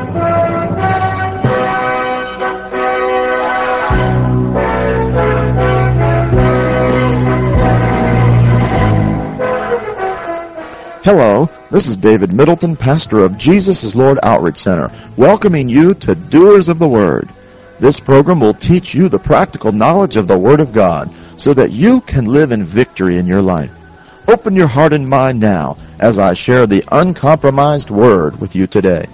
Hello, this is David Middleton, pastor of Jesus is Lord Outreach Center, welcoming you to Doers of the Word. This program will teach you the practical knowledge of the Word of God so that you can live in victory in your life. Open your heart and mind now as I share the uncompromised Word with you today.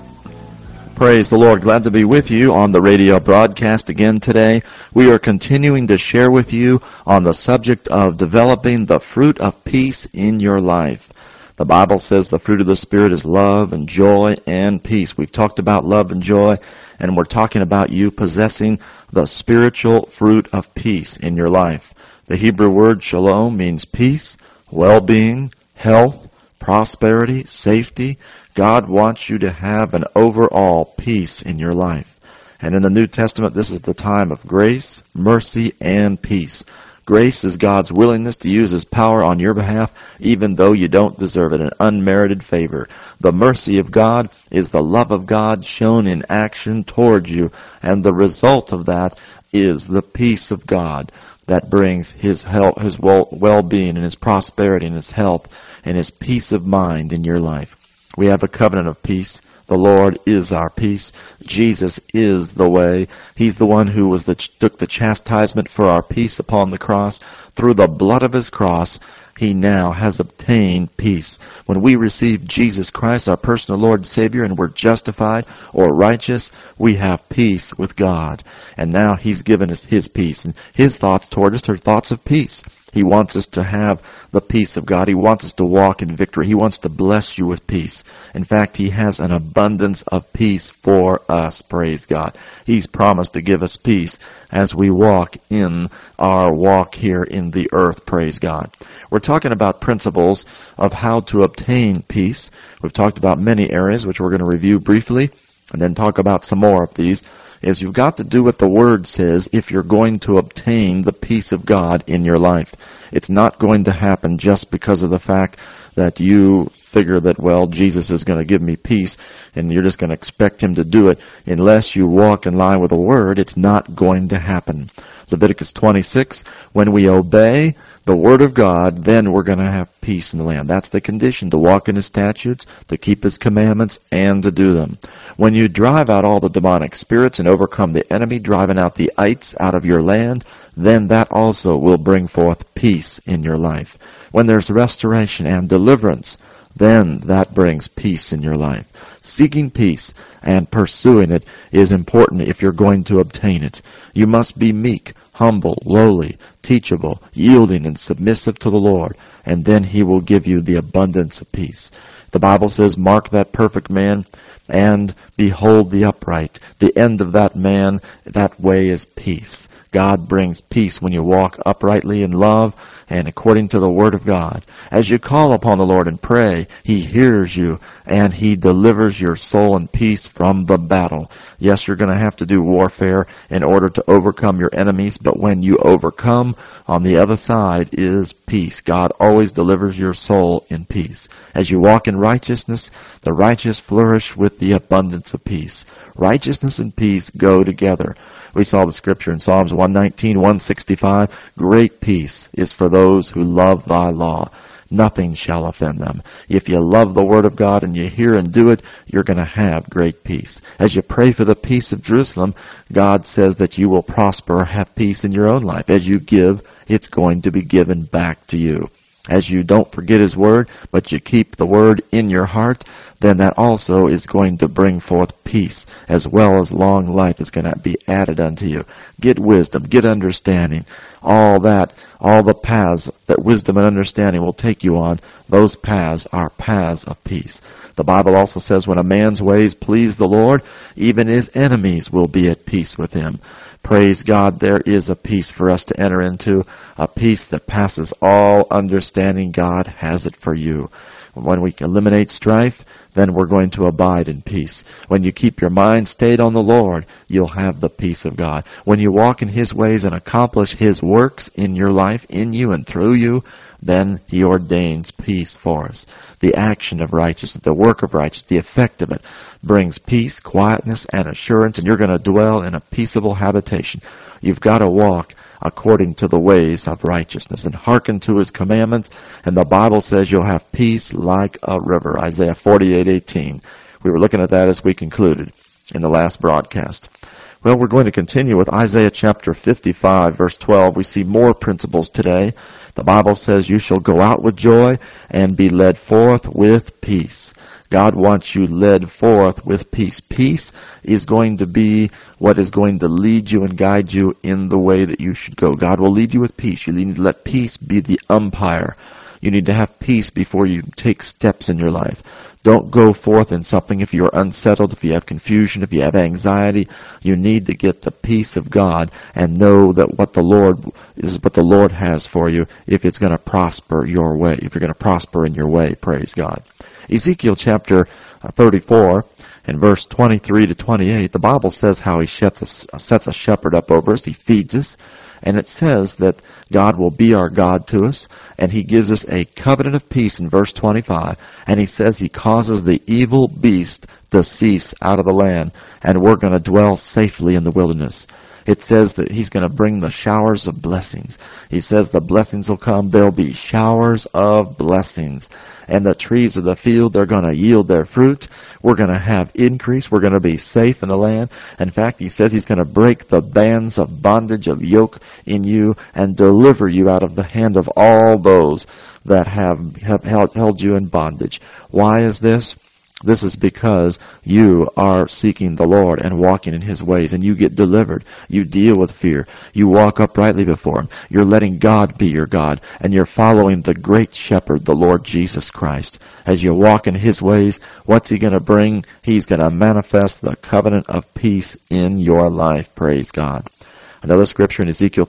Praise the Lord. Glad to be with you on the radio broadcast again today. We are continuing to share with you on the subject of developing the fruit of peace in your life. The Bible says the fruit of the Spirit is love and joy and peace. We've talked about love and joy, and we're talking about you possessing the spiritual fruit of peace in your life. The Hebrew word shalom means peace, well-being, health, prosperity, safety. God wants you to have an overall peace in your life. And in the New Testament, this is the time of grace, mercy, and peace. Grace is God's willingness to use His power on your behalf, even though you don't deserve it, an unmerited favor. The mercy of God is the love of God shown in action toward you, and the result of that is the peace of God that brings His health, His well-being, and His prosperity, and His health, and His peace of mind in your life. We have a covenant of peace. The Lord is our peace. Jesus is the way. He's the one who took the chastisement for our peace upon the cross. Through the blood of His cross, He now has obtained peace. When we receive Jesus Christ, our personal Lord and Savior, and we're justified or righteous, we have peace with God. And now He's given us His peace. And His thoughts toward us are thoughts of peace. He wants us to have the peace of God. He wants us to walk in victory. He wants to bless you with peace. In fact, He has an abundance of peace for us, praise God. He's promised to give us peace as we walk in our walk here in the earth, praise God. We're talking about principles of how to obtain peace. We've talked about many areas, which we're going to review briefly, and then talk about some more of these. Is you've got to do what the Word says if you're going to obtain the peace of God in your life. It's not going to happen just because of the fact that you figure that, well, Jesus is going to give me peace, and you're just going to expect Him to do it. Unless you walk in line with the Word, it's not going to happen. Leviticus 26, when we obey the Word of God, then we're going to have peace in the land. That's the condition, to walk in His statutes, to keep His commandments, and to do them. When you drive out all the demonic spirits and overcome the enemy, driving out the ites out of your land, then that also will bring forth peace in your life. When there's restoration and deliverance, then that brings peace in your life. Seeking peace and pursuing it is important if you're going to obtain it. You must be meek, humble, lowly, teachable, yielding, and submissive to the Lord, and then He will give you the abundance of peace. The Bible says, mark that perfect man, and behold the upright. The end of that man, that way is peace. God brings peace when you walk uprightly in love and according to the Word of God. As you call upon the Lord and pray, He hears you, and He delivers your soul in peace from the battle. Yes, you're going to have to do warfare in order to overcome your enemies, but when you overcome, on the other side is peace. God always delivers your soul in peace. As you walk in righteousness, the righteous flourish with the abundance of peace. Righteousness and peace go together. We saw the scripture in Psalms 119, 165. Great peace is for those who love Thy law. Nothing shall offend them. If you love the Word of God and you hear and do it, you're going to have great peace. As you pray for the peace of Jerusalem, God says that you will prosper, have peace in your own life. As you give, it's going to be given back to you. As you don't forget His Word, but you keep the Word in your heart, then that also is going to bring forth peace, as well as long life is going to be added unto you. Get wisdom, get understanding. All the paths that wisdom and understanding will take you on, those paths are paths of peace. The Bible also says when a man's ways please the Lord, even his enemies will be at peace with him. Praise God, there is a peace for us to enter into, a peace that passes all understanding. God has it for you. When we eliminate strife, then we're going to abide in peace. When you keep your mind stayed on the Lord, you'll have the peace of God. When you walk in His ways and accomplish His works in your life, in you and through you, then He ordains peace for us. The action of righteousness, the work of righteousness, the effect of it brings peace, quietness, and assurance, and you're going to dwell in a peaceable habitation. You've got to walk according to the ways of righteousness and hearken to His commandments, and the Bible says you'll have peace like a river. Isaiah 48:18. We were looking at that as we concluded in the last broadcast. Well, we're going to continue with Isaiah chapter 55, verse 12. We see more principles today. The Bible says, you shall go out with joy and be led forth with peace. God wants you led forth with peace. Peace is going to be what is going to lead you and guide you in the way that you should go. God will lead you with peace. You need to let peace be the umpire. You need to have peace before you take steps in your life. Don't go forth in something if you're unsettled, if you have confusion, if you have anxiety. You need to get the peace of God and know that what the Lord is what the Lord has for you if it's going to prosper your way, if you're going to prosper in your way. Praise God. Ezekiel chapter 34 and verse 23 to 28, the Bible says how He sets a shepherd up over us. He feeds us. And it says that God will be our God to us, and He gives us a covenant of peace in verse 25. And He says He causes the evil beast to cease out of the land, and we're going to dwell safely in the wilderness. It says that He's going to bring the showers of blessings. He says the blessings will come. There'll be showers of blessings. And the trees of the field, they're going to yield their fruit. We're going to have increase. We're going to be safe in the land. In fact, He says He's going to break the bands of bondage, of yoke in you, and deliver you out of the hand of all those that have held you in bondage. Why is this? This is because you are seeking the Lord and walking in His ways, and you get delivered. You deal with fear. You walk uprightly before Him. You're letting God be your God, and you're following the great shepherd, the Lord Jesus Christ. As you walk in His ways, what's He going to bring? He's going to manifest the covenant of peace in your life. Praise God. Another scripture in Ezekiel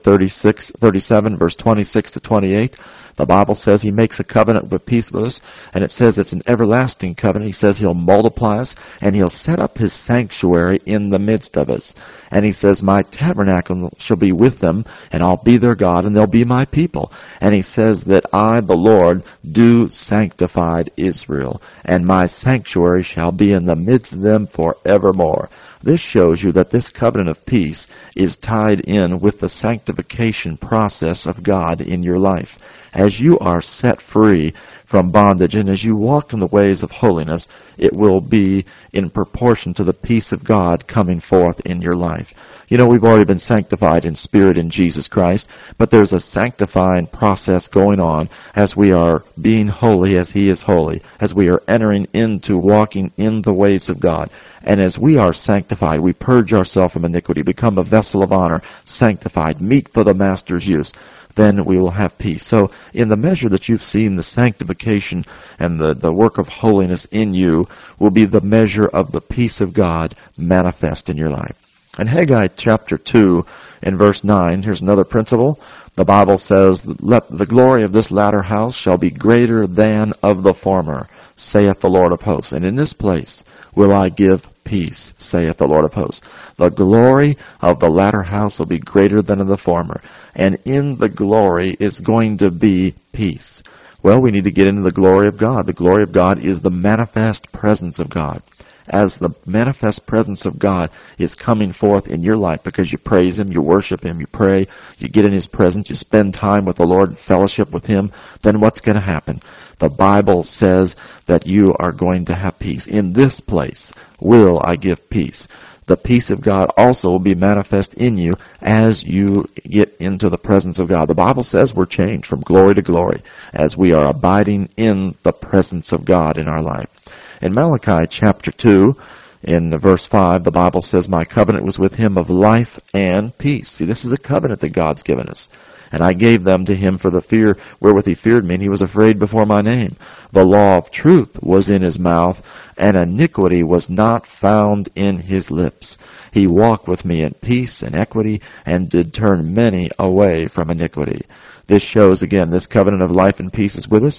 37, verse 26 to 28. The Bible says He makes a covenant with peace with us, and it says it's an everlasting covenant. He says He'll multiply us, and He'll set up His sanctuary in the midst of us. And He says, my tabernacle shall be with them, and I'll be their God, and they'll be my people. And He says that I, the Lord, do sanctify Israel, and my sanctuary shall be in the midst of them forevermore. This shows you that this covenant of peace is tied in with the sanctification process of God in your life. As you are set free from bondage and as you walk in the ways of holiness, it will be in proportion to the peace of God coming forth in your life. You know, we've already been sanctified in spirit in Jesus Christ, but there's a sanctifying process going on as we are being holy as He is holy, as we are entering into walking in the ways of God. And as we are sanctified, we purge ourselves from iniquity, become a vessel of honor, sanctified, meet for the Master's use. Then we will have peace. So in the measure that you've seen the sanctification and the work of holiness in you will be the measure of the peace of God manifest in your life. In Haggai chapter 2 and verse 9, here's another principle. The Bible says, let the glory of this latter house shall be greater than of the former, saith the Lord of hosts. And in this place will I give peace, saith the Lord of hosts. The glory of the latter house will be greater than of the former. And in the glory is going to be peace. Well, we need to get into the glory of God. The glory of God is the manifest presence of God. As the manifest presence of God is coming forth in your life because you praise Him, you worship Him, you pray, you get in His presence, you spend time with the Lord, fellowship with Him, then what's going to happen? The Bible says that you are going to have peace. In this place will I give peace. The peace of God also will be manifest in you as you get into the presence of God. The Bible says we're changed from glory to glory as we are abiding in the presence of God in our life. In Malachi chapter 2, in verse 5, the Bible says, my covenant was with him of life and peace. See, this is a covenant that God's given us. And I gave them to him for the fear wherewith he feared me, and he was afraid before my name. The law of truth was in his mouth, and iniquity was not found in his lips. He walked with me in peace and equity, and did turn many away from iniquity. This shows, again, this covenant of life and peace is with us.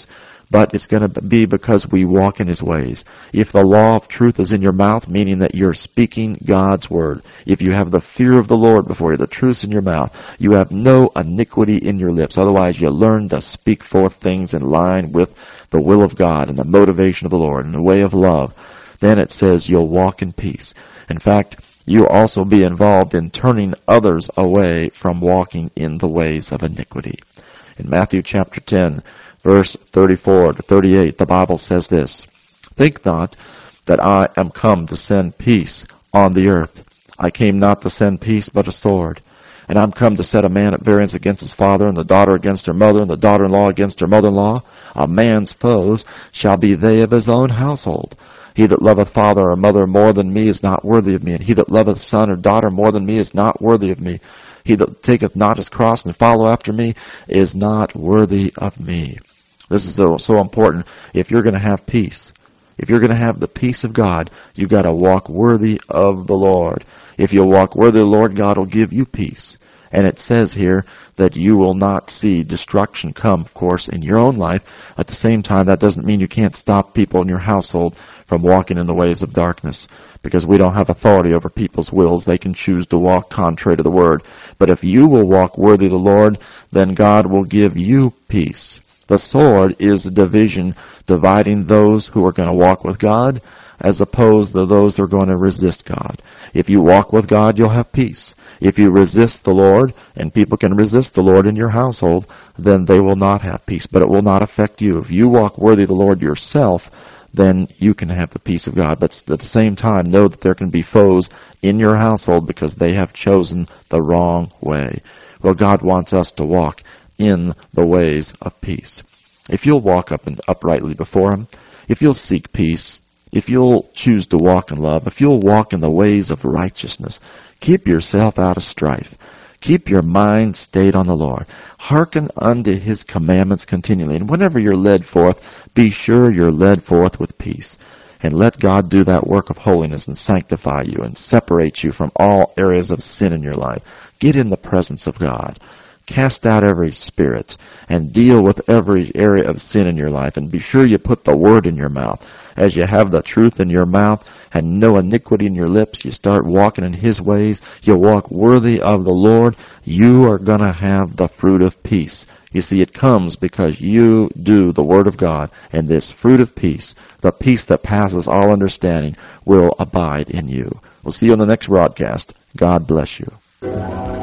but it's going to be because we walk in His ways. If the law of truth is in your mouth, meaning that you're speaking God's word, if you have the fear of the Lord before you, the truth's in your mouth, you have no iniquity in your lips. Otherwise, you learn to speak forth things in line with the will of God and the motivation of the Lord and the way of love. Then it says you'll walk in peace. In fact, you'll also be involved in turning others away from walking in the ways of iniquity. In Matthew chapter 10, verse 34 to 38, the Bible says this, "Think not that I am come to send peace on the earth. I came not to send peace, but a sword. And I'm come to set a man at variance against his father, and the daughter against her mother, and the daughter-in-law against her mother-in-law. A man's foes shall be they of his own household. He that loveth father or mother more than me is not worthy of me, and he that loveth son or daughter more than me is not worthy of me. He that taketh not his cross and follow after me is not worthy of me." This is so important. If you're going to have peace, if you're going to have the peace of God, you've got to walk worthy of the Lord. If you'll walk worthy of the Lord, God will give you peace. And it says here that you will not see destruction come, of course, in your own life. At the same time, that doesn't mean you can't stop people in your household from walking in the ways of darkness, because we don't have authority over people's wills. They can choose to walk contrary to the Word. But if you will walk worthy of the Lord, then God will give you peace. The sword is the division dividing those who are going to walk with God as opposed to those who are going to resist God. If you walk with God, you'll have peace. If you resist the Lord, and people can resist the Lord in your household, then they will not have peace, but it will not affect you. If you walk worthy of the Lord yourself, then you can have the peace of God. But at the same time, know that there can be foes in your household because they have chosen the wrong way. Well, God wants us to walk in the ways of peace. If you'll walk up and uprightly before Him, if you'll seek peace, if you'll choose to walk in love, if you'll walk in the ways of righteousness, keep yourself out of strife. Keep your mind stayed on the Lord. Hearken unto His commandments continually. And whenever you're led forth, be sure you're led forth with peace. And let God do that work of holiness and sanctify you and separate you from all areas of sin in your life. Get in the presence of God. Cast out every spirit and deal with every area of sin in your life. And be sure you put the word in your mouth. As you have the truth in your mouth and no iniquity in your lips, you start walking in His ways. You'll walk worthy of the Lord. You are going to have the fruit of peace. You see, it comes because you do the Word of God, and this fruit of peace, the peace that passes all understanding, will abide in you. We'll see you on the next broadcast. God bless you.